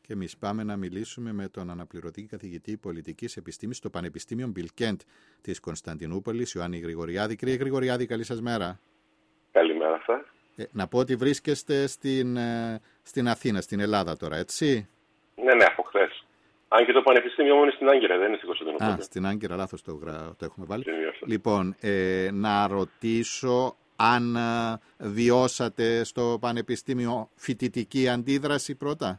Και εμείς πάμε να μιλήσουμε με τον αναπληρωτή καθηγητή πολιτικής επιστήμης στο Πανεπιστήμιο Μπιλκέντ της Κωνσταντινούπολης, Ιωάννη Γρηγοριάδη. Κύριε Γρηγοριάδη, καλή σας μέρα. Καλημέρα σας. Να πω ότι βρίσκεστε στην Αθήνα, στην Ελλάδα τώρα, έτσι? Ναι, από χθες. Αν και το Πανεπιστήμιο μου είναι στην Άγκυρα, δεν είναι στην Κωνσταντινούπολη. Στην Άγκυρα, λάθος το έχουμε βάλει. Λοιπόν, να ρωτήσω αν βιώσατε στο Πανεπιστήμιο φοιτητική αντίδραση πρώτα.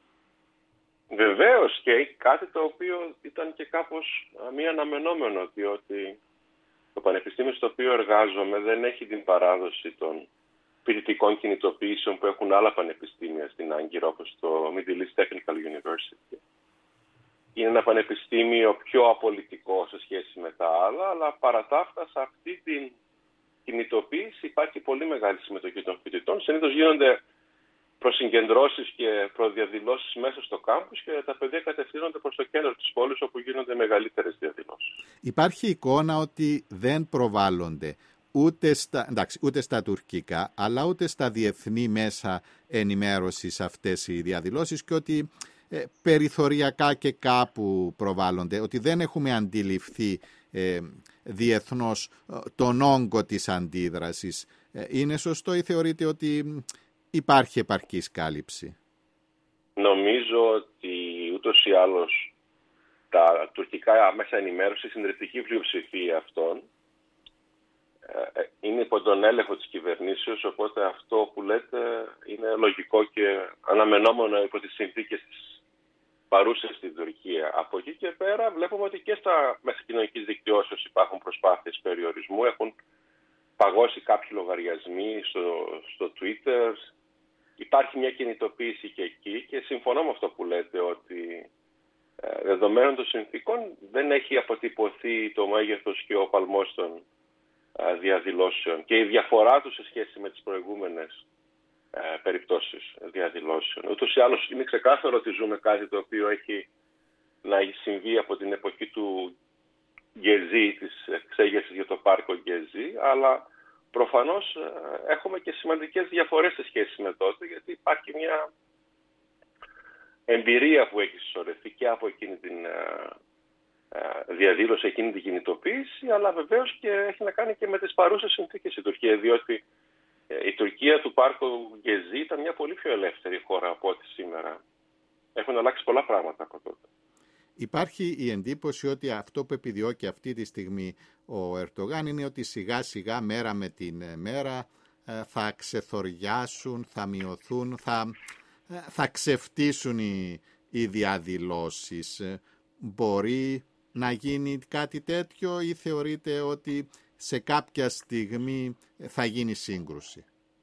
Βεβαίως, και κάτι το οποίο ήταν και κάπως μη αναμενόμενο, διότι το Πανεπιστήμιο στο οποίο εργάζομαι δεν έχει την παράδοση των φοιτητικών κινητοποιήσεων που έχουν άλλα πανεπιστήμια στην Άγκυρα, όπως το Middle East Technical University. Είναι ένα πανεπιστήμιο πιο απολυτικό σε σχέση με τα άλλα, αλλά παρά τα αυτά σε αυτή την κινητοποίηση υπάρχει πολύ μεγάλη συμμετοχή των φοιτητών. Συνήθως γίνονται προσυγκεντρώσεις και προδιαδηλώσεις μέσα στο κάμπους και τα παιδιά κατευθύνονται προς το κέντρο της πόλης, όπου γίνονται μεγαλύτερες διαδηλώσεις. Υπάρχει εικόνα ότι δεν προβάλλονται ούτε στα τουρκικά, αλλά ούτε στα διεθνή μέσα ενημέρωσης αυτές οι διαδηλώσεις, και ότι περιθωριακά και κάπου προβάλλονται, ότι δεν έχουμε αντιληφθεί διεθνώς τον όγκο της αντίδρασης. Είναι σωστό ή θεωρείτε ότι υπάρχει επαρκής κάλυψη? Νομίζω ότι ούτως ή άλλως τα τουρκικά μέσα ενημέρωση, η συντριπτική πλειοψηφία αυτών, είναι υπό τον έλεγχο της κυβερνήσεως, οπότε αυτό που λέτε είναι λογικό και αναμενόμενο υπό τις συνθήκες της παρούσας στην Τουρκία. Από εκεί και πέρα βλέπουμε ότι και στα μέσα κοινωνικής δικτυώσεως υπάρχουν προσπάθειες περιορισμού. Έχουν παγώσει κάποιοι λογαριασμοί στο Twitter. Υπάρχει μια κινητοποίηση και εκεί, και συμφωνώ με αυτό που λέτε ότι δεδομένων των συνθήκων δεν έχει αποτυπωθεί το μέγεθος και ο παλμός των διαδηλώσεων και η διαφορά τους σε σχέση με τις προηγούμενες περιπτώσεις διαδηλώσεων. Ούτως ή άλλως είναι ξεκάθαρο ότι ζούμε κάτι το οποίο έχει να συμβεί από την εποχή του Γκεζί, της εξέγερσης για το πάρκο Γκεζί, αλλά προφανώς έχουμε και σημαντικές διαφορές σε σχέση με τότε, γιατί υπάρχει μια εμπειρία που έχει συσσωρευτεί και από εκείνη την διαδήλωση, εκείνη την κινητοποίηση, αλλά βεβαίως και έχει να κάνει και με τις παρούσες συνθήκες η Τουρκία, διότι η Τουρκία του πάρκου Γκεζί ήταν μια πολύ πιο ελεύθερη χώρα από ό,τι σήμερα. Έχουν αλλάξει πολλά πράγματα από τότε. Υπάρχει η εντύπωση ότι αυτό που επιδιώκει αυτή τη στιγμή ο Ερντογάν είναι ότι σιγά σιγά, μέρα με την μέρα, θα ξεθοριάσουν, θα μειωθούν, θα ξεφτύσουν οι διαδηλώσεις. Μπορεί να γίνει κάτι τέτοιο ή θεωρείτε ότι σε κάποια στιγμή θα γίνει σύγκρουση?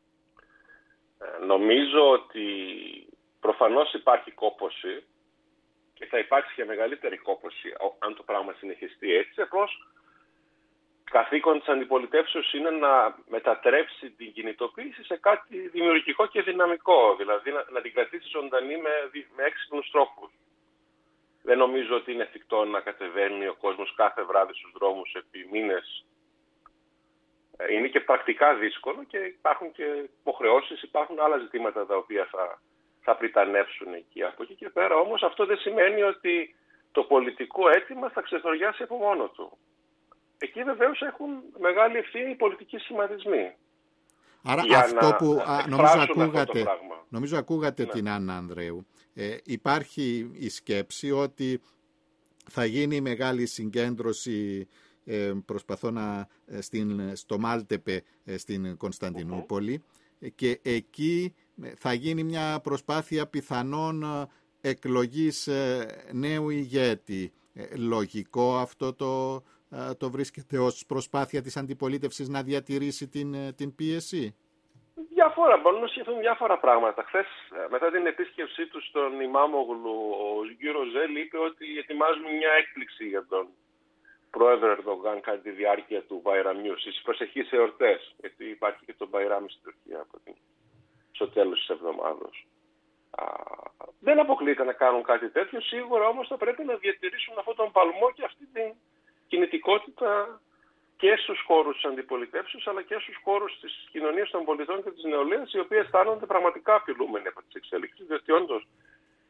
Νομίζω ότι προφανώς υπάρχει κόπωση και θα υπάρξει και μεγαλύτερη κόπωση αν το πράγμα συνεχιστεί έτσι. Απλώς καθήκον της αντιπολιτεύσεως είναι να μετατρέψει την κινητοποίηση σε κάτι δημιουργικό και δυναμικό, δηλαδή να την κρατήσει ζωντανή με έξυπνους τρόπους. Δεν νομίζω ότι είναι εφικτό να κατεβαίνει ο κόσμος κάθε βράδυ στους δρόμους επί μήνες. Είναι και πρακτικά δύσκολο και υπάρχουν και υποχρεώσεις, υπάρχουν άλλα ζητήματα τα οποία θα πριτανεύσουν εκεί. Από εκεί και πέρα όμως αυτό δεν σημαίνει ότι το πολιτικό αίτημα θα ξεθοριάσει από μόνο του. Εκεί βεβαίως έχουν μεγάλη ευθύνη οι πολιτικοί σχηματισμοί. Άρα αυτό που νομίζω ακούγατε την Άννα Ανδρέου. Υπάρχει η σκέψη ότι θα γίνει μεγάλη συγκέντρωση, προσπαθώ στο Μάλτεπε στην Κωνσταντινούπολη, και εκεί θα γίνει μια προσπάθεια πιθανόν εκλογής νέου ηγέτη. Λογικό αυτό το βρίσκεται ως προσπάθεια της αντιπολίτευσης να διατηρήσει την πίεση? Μπορούν να σκεφτούν διάφορα πράγματα. Χθες, μετά την επίσκεψή του στον Ιμάμογλου, ο Γιώργος Ζέλ είπε ότι ετοιμάζουμε μια έκπληξη για τον πρόεδρο Ερντογάν κατά τη διάρκεια του Μπαϊραμιού, στις προσεχείς εορτές. Γιατί υπάρχει και το Μπαϊράμι στην Τουρκία στο τέλος της εβδομάδος. Δεν αποκλείεται να κάνουν κάτι τέτοιο. Σίγουρα όμως θα πρέπει να διατηρήσουν αυτόν τον παλμό και αυτή την κινητικότητα και στους χώρους της αντιπολιτεύσεως, αλλά και στους χώρους της κοινωνίας των πολιτών και της νεολαίας, οι οποίοι αισθάνονται πραγματικά απειλούμενοι από τις εξελίξεις, διότι όντως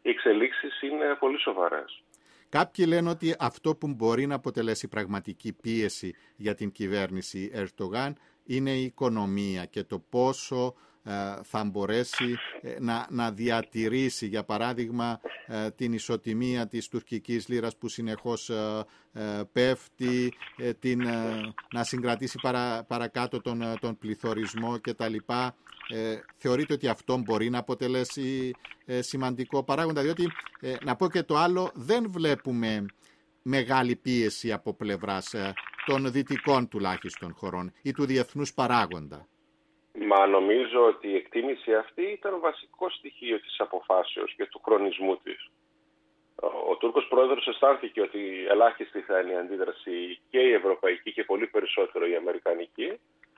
οι εξελίξεις είναι πολύ σοβαρές. Κάποιοι λένε ότι αυτό που μπορεί να αποτελέσει πραγματική πίεση για την κυβέρνηση Ερντογάν είναι η οικονομία και το πόσο θα μπορέσει να διατηρήσει, για παράδειγμα, την ισοτιμία της τουρκικής λίρας που συνεχώς πέφτει, να συγκρατήσει παρακάτω τον πληθωρισμό κτλ. Θεωρείτε ότι αυτό μπορεί να αποτελέσει σημαντικό παράγοντα, διότι να πω και το άλλο, δεν βλέπουμε μεγάλη πίεση από πλευράς των δυτικών τουλάχιστον χωρών ή του διεθνούς παράγοντα. Μα νομίζω ότι η εκτίμηση αυτή ήταν βασικό στοιχείο της αποφάσεως και του χρονισμού της. Ο Τούρκος πρόεδρος αισθάνθηκε ότι ελάχιστη θα είναι η αντίδραση και η ευρωπαϊκή και πολύ περισσότερο η αμερικανική,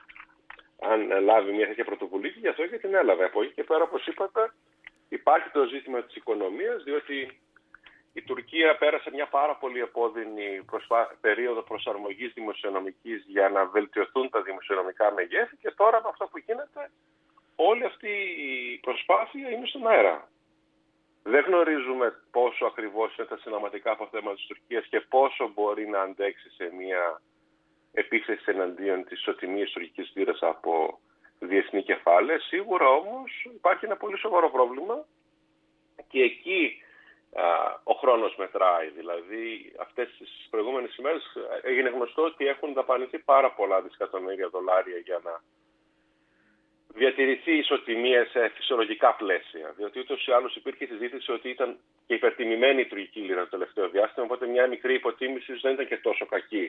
αν λάβει μια τέτοια πρωτοβουλία, και γι' αυτό και την έλαβε. Από εκεί και πέρα, όπως είπατε, υπάρχει το ζήτημα της οικονομίας, διότι η Τουρκία πέρασε μια πάρα πολύ επώδυνη περίοδο προσαρμογής δημοσιονομικής για να βελτιωθούν τα δημοσιονομικά μεγέθη, και τώρα με αυτό που γίνεται όλη αυτή η προσπάθεια είναι στον αέρα. Δεν γνωρίζουμε πόσο ακριβώς είναι τα συναματικά αποθέματα της Τουρκίας και πόσο μπορεί να αντέξει σε μια επίθεση εναντίον της ισοτιμίας τουρκικής λίρας από διεθνή κεφάλαια. Σίγουρα όμως υπάρχει ένα πολύ σοβαρό πρόβλημα και εκεί ο χρόνος μετράει. Δηλαδή αυτές τις προηγούμενες ημέρες έγινε γνωστό ότι έχουν δαπανηθεί πάρα πολλά δισεκατομμύρια δολάρια για να διατηρηθεί η ισοτιμία σε φυσιολογικά πλαίσια. Διότι ούτως ή άλλως υπήρχε συζήτηση ότι ήταν και υπερτιμημένη η τουρκική λίρα το τελευταίο διάστημα, οπότε μια μικρή υποτίμηση δεν ήταν και τόσο κακή.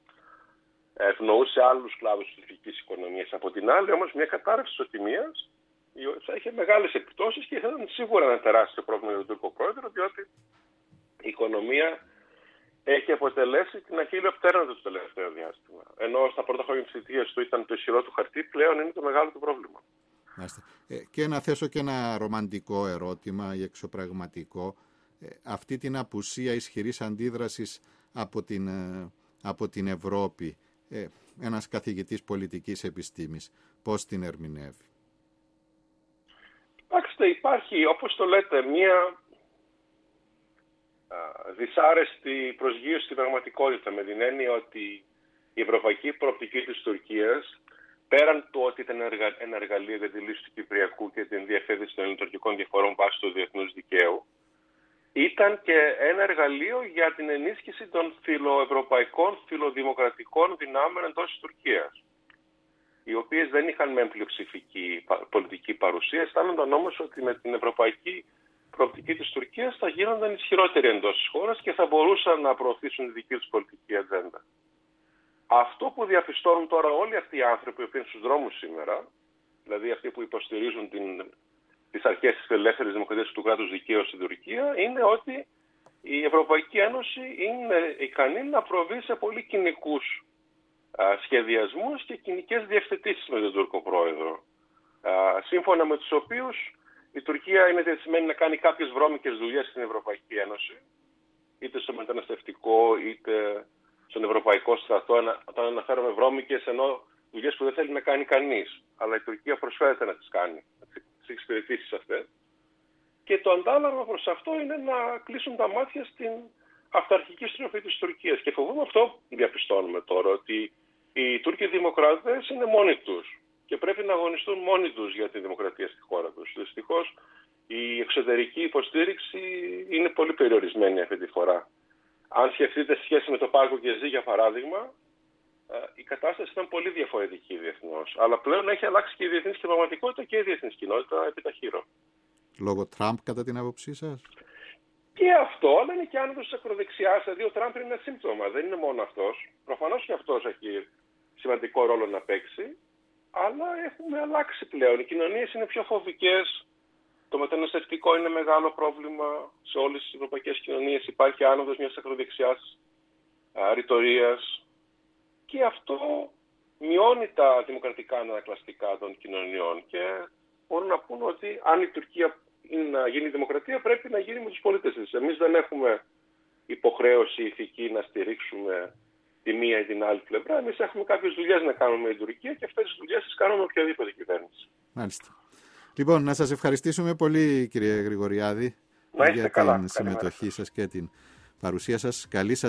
Ευνοούσε άλλους κλάδους της τουρκικής οικονομίας. Από την άλλη όμως μια κατάρρευση της ισοτιμίας θα είχε μεγάλες επιπτώσεις και θα ήταν σίγουρα ένα τεράστιο πρόβλημα για τον Τούρκο πρόεδρο, διότι η οικονομία έχει αποτελέσει την αχίλλειο πτέρνα του τελευταίο διάστημα. Ενώ στα πρώτα χρόνια της θητείας του ήταν το ισχυρό του χαρτί, πλέον είναι το μεγάλο του πρόβλημα. Και να θέσω και ένα ρομαντικό ερώτημα ή εξωπραγματικό. Αυτή την απουσία ισχυρής αντίδρασης από την Ευρώπη, ένας καθηγητής πολιτικής επιστήμης, πώς την ερμηνεύει? Κοιτάξτε, υπάρχει, όπως το λέτε, μια δυσάρεστη προσγείωση στην πραγματικότητα, με την έννοια ότι η ευρωπαϊκή προοπτική της Τουρκίας, πέραν του ότι ήταν ένα εργαλείο για τη λύση του Κυπριακού και την διευθέτηση των ελληνοτουρκικών διαφορών βάσει του διεθνούς δικαίου, ήταν και ένα εργαλείο για την ενίσχυση των φιλοευρωπαϊκών, φιλοδημοκρατικών δυνάμεων εντός της Τουρκίας, οι οποίες δεν είχαν μεν πλειοψηφική πολιτική παρουσία, αισθάνονταν όμως ότι με την ευρωπαϊκή προοπτική της Τουρκίας θα γίνονταν ισχυρότεροι εντός της χώρας και θα μπορούσαν να προωθήσουν τη δική τους πολιτική ατζέντα. Αυτό που διαπιστώνουν τώρα όλοι αυτοί οι άνθρωποι που είναι στους δρόμους σήμερα, δηλαδή αυτοί που υποστηρίζουν τις αρχές της ελεύθερης δημοκρατίας του κράτους δικαίου στην Τουρκία, είναι ότι η Ευρωπαϊκή Ένωση είναι ικανή να προβεί σε πολύ κοινικούς σχεδιασμούς και κοινικές διευθετήσεις με τον Τούρκο πρόεδρο, σύμφωνα με τους οποίους η Τουρκία είναι διατεθειμένη να κάνει κάποιες βρώμικες δουλειές στην Ευρωπαϊκή Ένωση, είτε στο μεταναστευτικό είτε στον Ευρωπαϊκό στρατό. Όταν αναφέρομαι βρώμικες, ενώ δουλειές που δεν θέλει να κάνει κανείς, αλλά η Τουρκία προσφέρεται να τις κάνει, τις εξυπηρετήσεις αυτές. Και το αντάλλαγμα προς αυτό είναι να κλείσουν τα μάτια στην αυταρχική στροφή της Τουρκίας. Και φοβούμαι αυτό διαπιστώνουμε τώρα, ότι οι Τούρκοι δημοκράτες είναι μόνοι τους και πρέπει να αγωνιστούν μόνοι τους για τη δημοκρατία στη χώρα τους. Δυστυχώς η εξωτερική υποστήριξη είναι πολύ περιορισμένη αυτή τη φορά. Αν σκεφτείτε σχέση με το Πάρκο Γκεζί, για παράδειγμα, η κατάσταση ήταν πολύ διαφορετική διεθνώς. Αλλά πλέον έχει αλλάξει και η διεθνής και πραγματικότητα και η διεθνής κοινότητα επί ταχύρω. Λόγω Τραμπ, κατά την άποψή σας? Και αυτό, αλλά είναι και άνοδος της ακροδεξιάς. Δηλαδή ο Τραμπ είναι ένα σύμπτωμα, δεν είναι μόνο αυτός. Προφανώς και αυτός έχει σημαντικό ρόλο να παίξει. Αλλά έχουμε αλλάξει πλέον. Οι κοινωνίες είναι πιο φοβικές. Το μεταναστευτικό είναι μεγάλο πρόβλημα σε όλες τις ευρωπαϊκές κοινωνίες. Υπάρχει άνοδος μιας ακροδεξιάς ρητορίας. Και αυτό μειώνει τα δημοκρατικά ανακλαστικά των κοινωνιών. Και μπορούν να πούν ότι αν η Τουρκία είναι να γίνει δημοκρατία, πρέπει να γίνει με τους πολίτες της. Εμείς δεν έχουμε υποχρέωση ηθική να στηρίξουμε τη μία ή την άλλη πλευρά. Εμείς έχουμε κάποιες δουλειές να κάνουμε με την Τουρκία και αυτές τις δουλειές τις κάνουμε με οποιαδήποτε κυβέρνηση. Μάλιστα. Λοιπόν, να σας ευχαριστήσουμε πολύ, κύριε Γρηγοριάδη. για την συμμετοχή σας και την παρουσία σας. Καλή σας